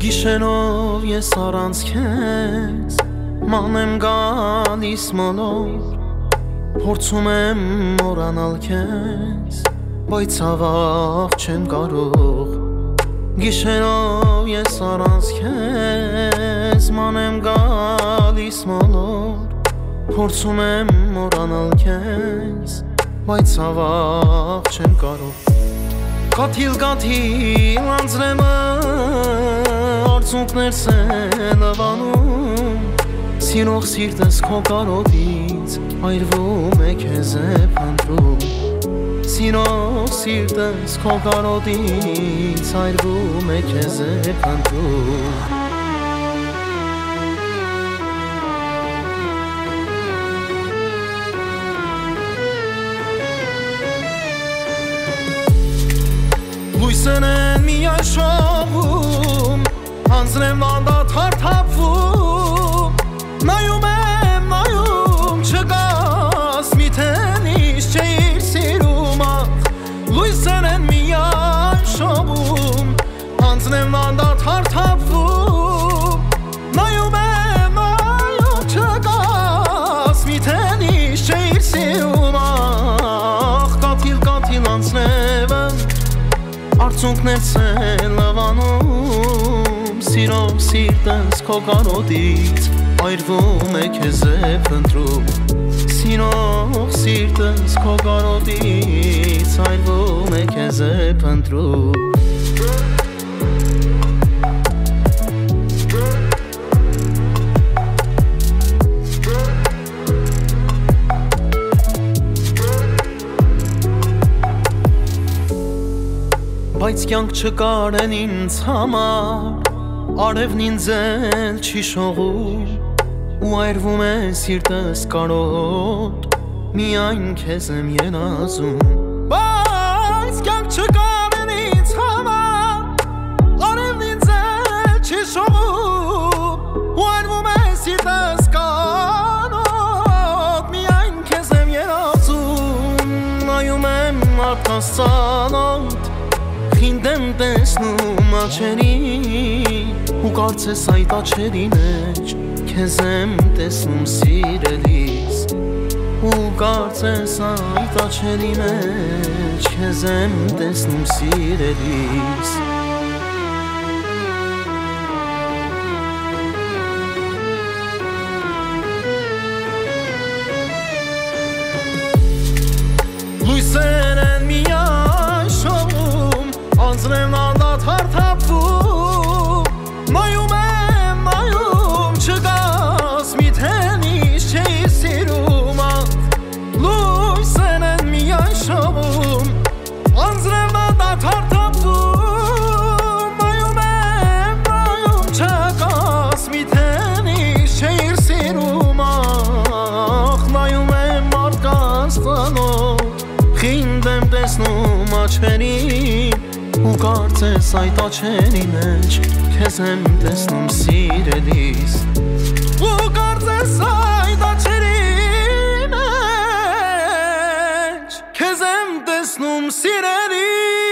Գիշերով ես առանց քեզ մանեմ գալիս մոլոր Փորձում եմ մոռանալ քեզ բայց հավաղ չեմ կարող Գիշերով ես առանց քեզ մանեմ գալիս մոլոր Փորձում եմ մոռանալ քեզ բայց հավաղ չեմ կարող Կաթիլ անձրեմ Արցունքներ սելավանում Սիրող սիրտս քո կարոտից Այրվում է քեզ է փնտրում Սիրող սիրտս քո կարոտից Այրվում է քեզ է փնտրում Լույսեն են միայն շողում Անձրեմ անդադար թափվում Նայում եմ, նայում չգաս Միթեն իշ չէիր սիրում Լույսեն են միայն շողում Անձրեմ անդադար թափվում Նայում եմ, նայում չգաս Միթեն իշ չէիր սիրում Կաթիլ անձրևն Արցունքներ սելավանում Սիրով սիրտս քո կարոտից Այրվում է քեզ է փնտրում Սիրով սիրտս քո կարոտից Այրվում է քեզ է փնտրում Բայց կյանք չկար են ինձ համար Արևն ինձ էլ չի շողում Ու այրվում է սիրտս կարոտ Միայն քեզ եմ երազում Բայց կյանք չկար են ինձ համար Արևն ինձ էլ չի շողում Ու այրվում է սիրտս կարոտ Միայն քեզ եմ երազում Նայում եմ մարդկանց ծանոթ Խինդ եմ տեսնում աչերի Ու կարծես այդ աչերի մեջ Քեզ եմ տեսնում սիրելիս Ու կարծես այդ աչերի մեջ Քեզ եմ տեսնում սիրելիս Լույսեր են միայն շողում Անձրեմ անդադար թափվում Նայում եմ, նայում չգաս Միթեն իշ չէիր սիրում Լույսեն են միայն շողում Անձրեմ անդադար թափվում Նայում եմ, նայում չգաս Միթեն իշ չէիր սիրում Նայում եմ մարդկանց ծանոթ Խինդ եմ տեսնում աչերին Ու կարծես այդ աչերի մեջ Քեզ եմ տեսնում սիրելիս Ու կարծես այդ աչերի մեջ Քեզ եմ տեսնում սիրելիս